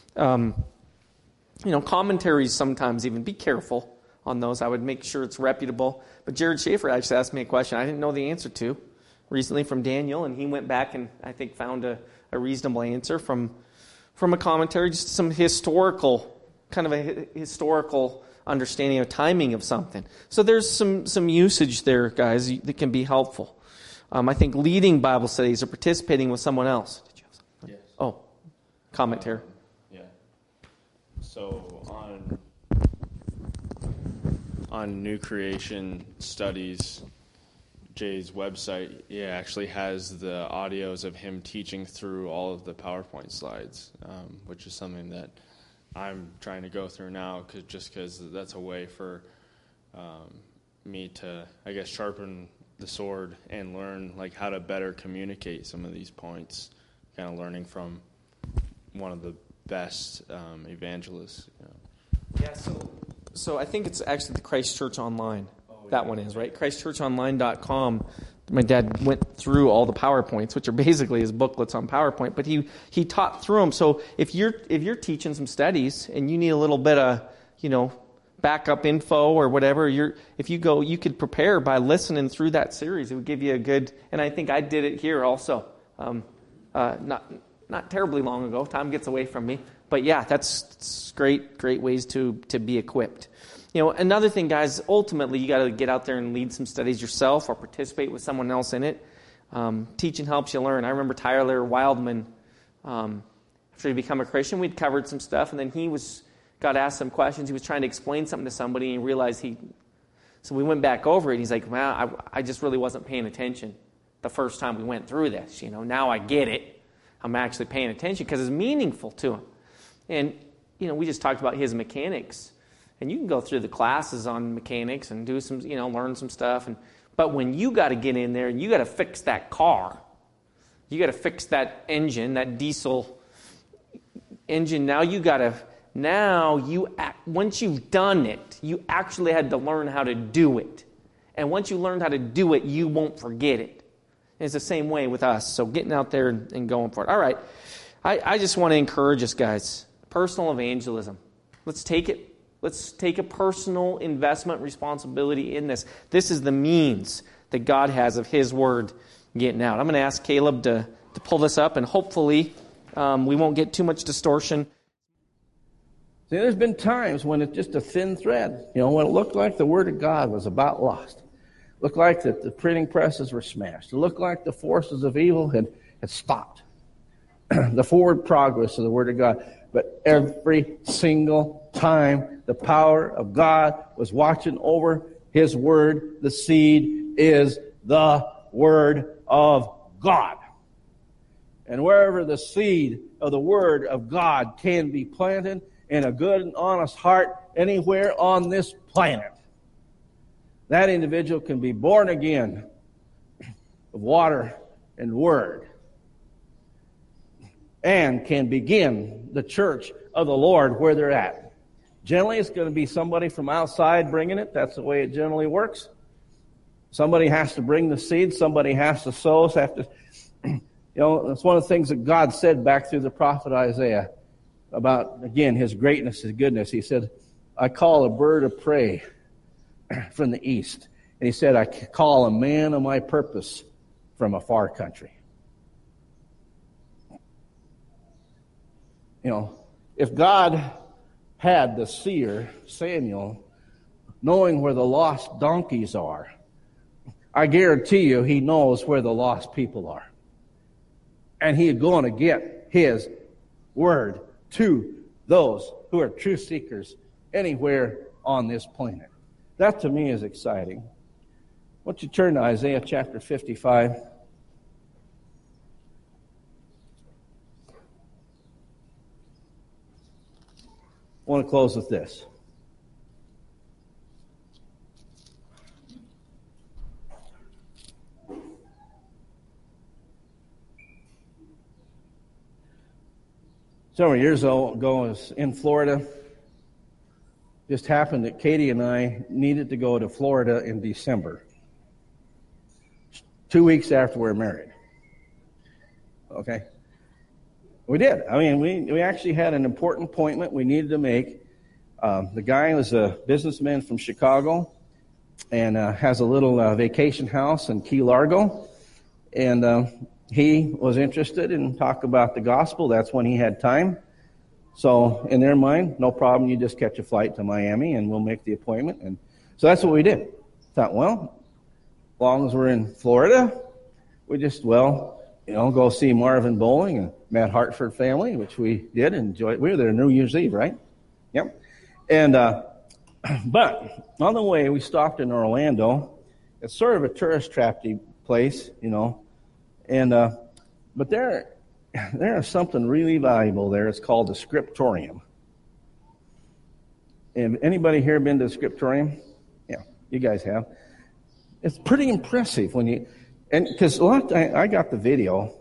Commentaries sometimes even. Be careful on those. I would make sure it's reputable. But Jared Schaefer actually asked me a question I didn't know the answer to recently from Daniel, and he went back and I think found a reasonable answer from a commentary, just some historical understanding of timing of something. So there's some usage there, guys, that can be helpful. I think leading Bible studies or participating with someone else. Did you have something? Yes. Oh, commentary. Yeah. So on New Creation Studies, Jay's website, actually has the audios of him teaching through all of the PowerPoint slides, which is something that I'm trying to go through now, because that's a way for me to, I guess, sharpen the sword and learn how to better communicate some of these points, kind of learning from one of the best evangelists. Yeah, so I think it's actually the Christ Church Online. That one is, right? ChristChurchOnline.com. My dad went through all the PowerPoints, which are basically his booklets on PowerPoint, but he taught through them. So if you're teaching some studies and you need a little bit of, backup info or whatever, you could prepare by listening through that series. It would give you a good, and I think I did it here also. Not terribly long ago. Time gets away from me. But yeah, that's great ways to be equipped. Another thing, guys, ultimately you got to get out there and lead some studies yourself or participate with someone else in it. Teaching helps you learn. I remember Tyler Wildman, after he became a Christian, we'd covered some stuff, and then he got asked some questions. He was trying to explain something to somebody, and he realized so we went back over it, and he's like, well, I just really wasn't paying attention the first time we went through this. Now I get it. I'm actually paying attention because it's meaningful to him. And, we just talked about his mechanics. And you can go through the classes on mechanics and do some, learn some stuff. But when you got to get in there and you got to fix that car, you got to fix that engine, that diesel engine. Once you've done it, you actually had to learn how to do it. And once you learned how to do it, you won't forget it. And it's the same way with us. So getting out there and going for it. All right. I just want to encourage us, guys. Personal evangelism. Let's take it. Let's take a personal investment responsibility in this. This is the means that God has of His Word getting out. I'm going to ask Caleb to pull this up, and hopefully we won't get too much distortion. See, there's been times when it's just a thin thread. When it looked like the Word of God was about lost. It looked like that the printing presses were smashed. It looked like the forces of evil had stopped the forward progress of the Word of God. But every single time the power of God was watching over His Word, the seed is the Word of God. And wherever the seed of the Word of God can be planted in a good and honest heart anywhere on this planet, that individual can be born again of water and Word, and can begin the church of the Lord where they're at. Generally, it's going to be somebody from outside bringing it. That's the way it generally works. Somebody has to bring the seed. Somebody has to sow. That's one of the things that God said back through the prophet Isaiah about, again, His greatness, His goodness. He said, I call a bird of prey from the east. And He said, I call a man of my purpose from a far country. If God had the seer, Samuel, knowing where the lost donkeys are, I guarantee you He knows where the lost people are. And He's going to get His Word to those who are truth seekers anywhere on this planet. That to me is exciting. Why don't you turn to Isaiah chapter 55. I want to close with this. Several years ago, I was in Florida. Just happened that Katie and I needed to go to Florida in December. 2 weeks after we were married. Okay? We did. I mean, we actually had an important appointment we needed to make. The guy was a businessman from Chicago and has a little vacation house in Key Largo. And he was interested in talk about the gospel. That's when he had time. So in their mind, no problem. You just catch a flight to Miami and we'll make the appointment. And so that's what we did. Thought, well, as long as we're in Florida, we just, go see Marvin Bowling and Matt Hartford family, which we did enjoy. We were there New Year's Eve, right? Yep. And but on the way, we stopped in Orlando. It's sort of a tourist trappy place, and but there is something really valuable there. It's called the Scriptorium. And anybody here been to the Scriptorium? Yeah, you guys have. It's pretty impressive because I got the video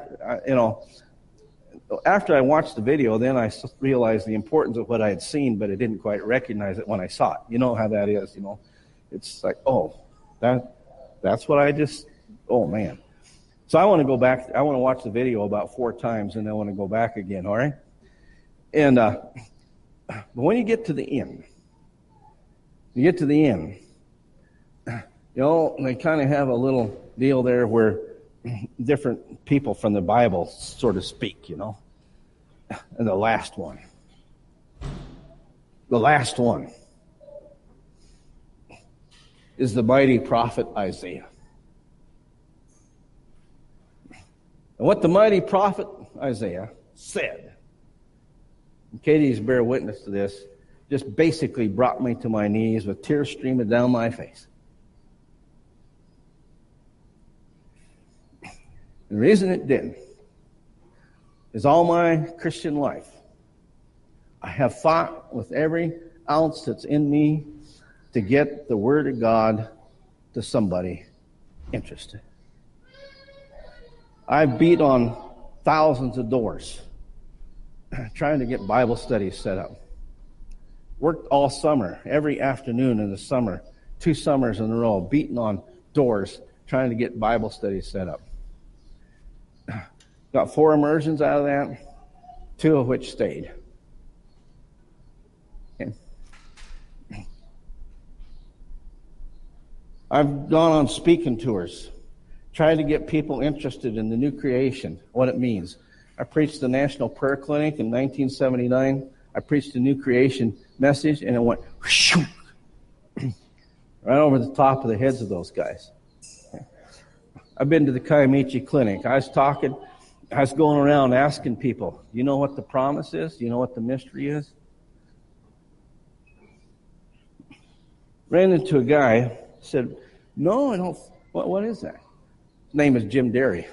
after I watched the video, then I realized the importance of what I had seen, but I didn't quite recognize it when I saw it. You know how that is, It's like, that's what man. So I want to go back. I want to watch the video about 4 times, and I want to go back again, all right? And but when you get to the end, they kind of have a little deal there where different people from the Bible sort of speak, And the last one is the mighty prophet Isaiah. And what the mighty prophet Isaiah said, and Katie's bear witness to this, just basically brought me to my knees with tears streaming down my face. The reason it did is all my Christian life, I have fought with every ounce that's in me to get the Word of God to somebody interested. I beat on thousands of doors trying to get Bible studies set up. Worked all summer, every afternoon in the summer, 2 summers in a row, beating on doors trying to get Bible studies set up. Got 4 immersions out of that, 2 of which stayed. Okay. I've gone on speaking tours, tried to get people interested in the new creation, what it means. I preached the National Prayer Clinic in 1979. I preached the new creation message, and it went right over the top of the heads of those guys. Okay. I've been to the Kiamichi Clinic. I was going around asking people, you know what the promise is? You know what the mystery is? Ran into a guy, said, no, I don't. What is that? His name is Jim Derry.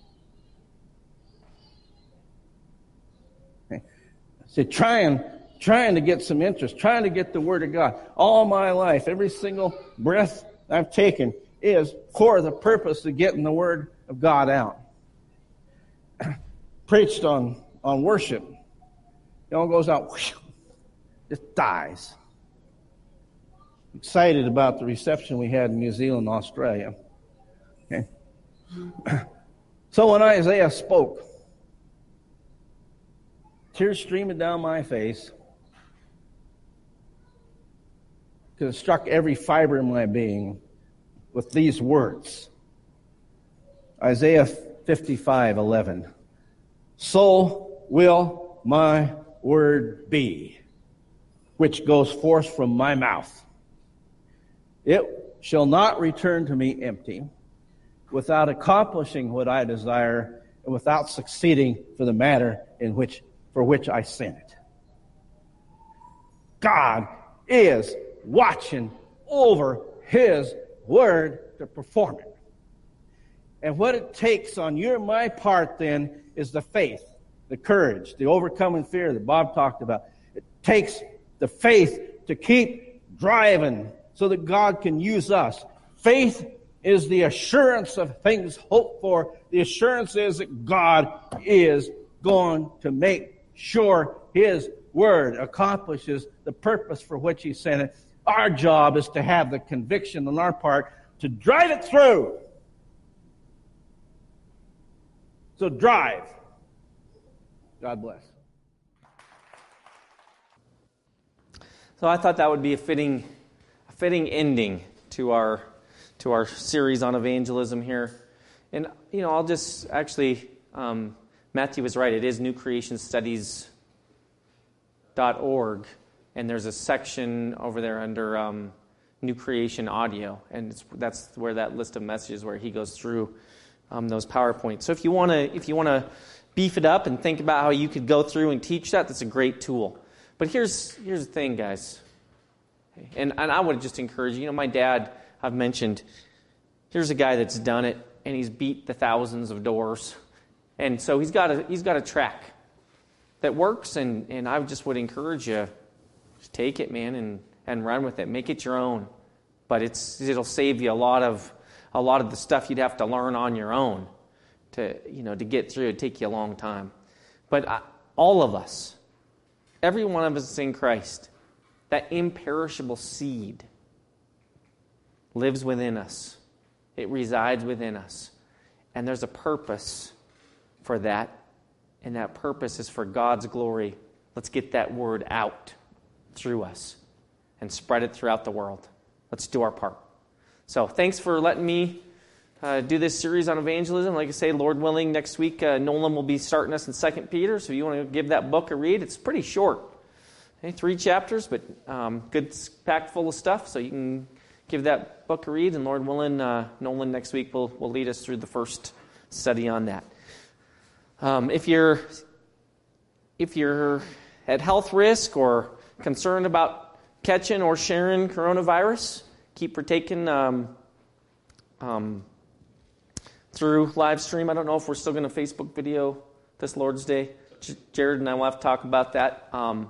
Okay. I said, trying to get some interest, trying to get the Word of God. All my life, every single breath I've taken is for the purpose of getting the Word of God out. Preached on worship. It all goes out, just dies. Excited about the reception we had in New Zealand, Australia. Okay. So when Isaiah spoke, tears streaming down my face, because it struck every fiber in my being with these words. Isaiah 55:11. So will my word be, which goes forth from my mouth. It shall not return to me empty, without accomplishing what I desire, and without succeeding for the matter for which I sent it. God is watching over His word to perform it. And what it takes on my part then is the faith, the courage, the overcoming fear that Bob talked about. It takes the faith to keep driving so that God can use us. Faith is the assurance of things hoped for. The assurance is that God is going to make sure His word accomplishes the purpose for which He sent it. Our job is to have the conviction on our part to drive it through. So drive. God bless. So I thought that would be a fitting ending to our series on evangelism here. And, I'll just actually, Matthew was right. It is newcreationstudies.org. And there's a section over there under New Creation Audio. And that's where that list of messages where he goes through those PowerPoints. So if you want to beef it up and think about how you could go through and teach that's a great tool. But here's the thing, guys. And I would just encourage you. My dad, I've mentioned, here's a guy that's done it, and he's beat the thousands of doors. And so he's got a track that works, and I just would encourage you, just take it, man, and run with it. Make it your own. But it'll save you a lot of the stuff you'd have to learn on your own to get through. It'd take you a long time. But all of us, every one of us is in Christ. That imperishable seed lives within us. It resides within us. And there's a purpose for that. And that purpose is for God's glory. Let's get that word out through us and spread it throughout the world. Let's do our part. So thanks for letting me do this series on evangelism. Like I say, Lord willing, next week Nolan will be starting us in 2 Peter. So if you want to give that book a read, it's pretty short. 3 chapters, but good, packed full of stuff. So you can give that book a read. And Lord willing, Nolan next week will lead us through the first study on that. If you're at health risk or concerned about catching or sharing coronavirus, keep partaking through live stream. I don't know if we're still going to Facebook video this Lord's Day. Jared and I will have to talk about that.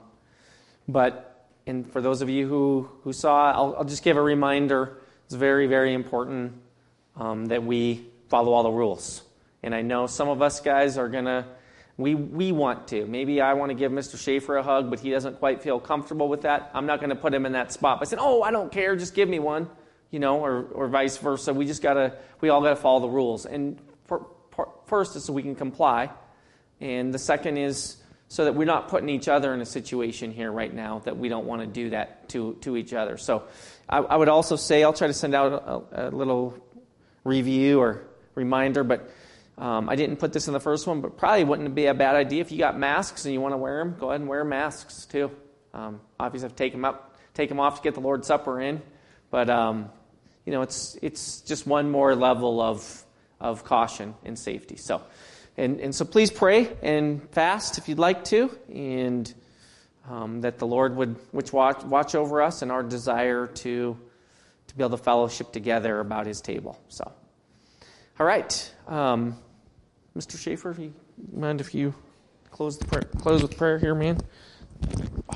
And for those of you who saw, I'll just give a reminder. It's very, very important that we follow all the rules. And I know some of us guys are going to, we want to. Maybe I want to give Mr. Schaefer a hug, but he doesn't quite feel comfortable with that. I'm not going to put him in that spot by saying, I don't care, just give me one, or vice versa. We all got to follow the rules. And first is so we can comply. And the second is so that we're not putting each other in a situation here right now that we don't want to do that to each other. So I would also say, I'll try to send out a little review or reminder, but I didn't put this in the first one, but probably wouldn't be a bad idea if you got masks and you want to wear them, go ahead and wear masks too. Obviously, I've take them off to get the Lord's Supper in, but it's just one more level of caution and safety. So. And so please pray and fast if you'd like to, and that the Lord would watch over us and our desire to be able to fellowship together about His table. So, all right, Mr. Schaefer, if you mind if you close with prayer here, man. All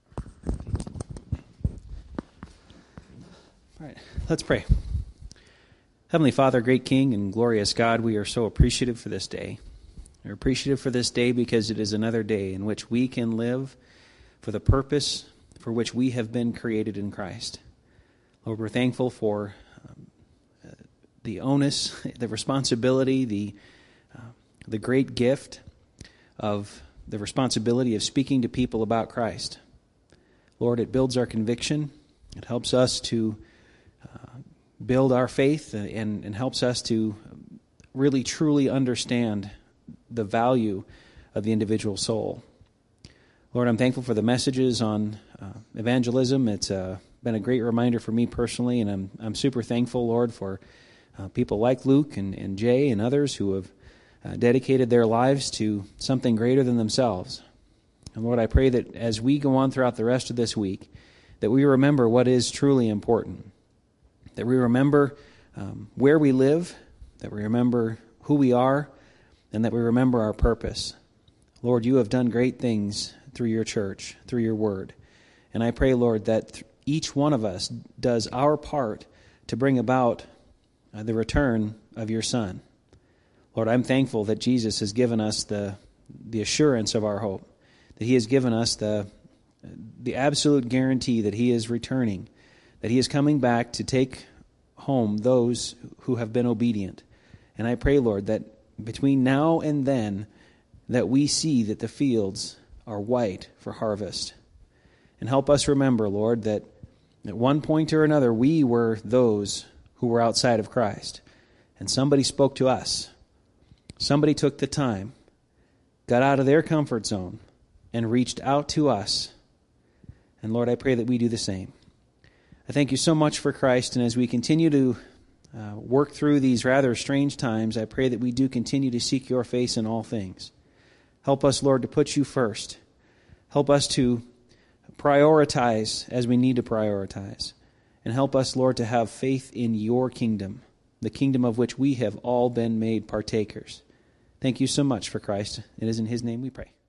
right, let's pray. Heavenly Father, great King and glorious God, we are so appreciative for this day. We're appreciative for this day because it is another day in which we can live for the purpose for which we have been created in Christ. Lord, we're thankful for the onus, the responsibility, the great gift of the responsibility of speaking to people about Christ. Lord, it builds our conviction. It helps us to build our faith and helps us to really truly understand the value of the individual soul. Lord, I'm thankful for the messages on evangelism. It's been a great reminder for me personally, and I'm super thankful, Lord, for people like Luke and Jay and others who have dedicated their lives to something greater than themselves. And Lord, I pray that as we go on throughout the rest of this week, that we remember what is truly important. That we remember where we live, that we remember who we are, and that we remember our purpose. Lord, you have done great things through your church, through your word. And I pray, Lord, that each one of us does our part to bring about the return of your Son. Lord, I'm thankful that Jesus has given us the assurance of our hope, that he has given us the absolute guarantee that he is returning, that he is coming back to take home those who have been obedient. And I pray, Lord, that between now and then that we see that the fields are white for harvest. And help us remember, Lord, that at one point or another we were those who were outside of Christ. And somebody spoke to us. Somebody took the time, got out of their comfort zone, and reached out to us. And Lord, I pray that we do the same. I thank you so much for Christ, and as we continue to work through these rather strange times, I pray that we do continue to seek your face in all things. Help us, Lord, to put you first. Help us to prioritize as we need to prioritize. And help us, Lord, to have faith in your kingdom, the kingdom of which we have all been made partakers. Thank you so much for Christ. It is in his name we pray.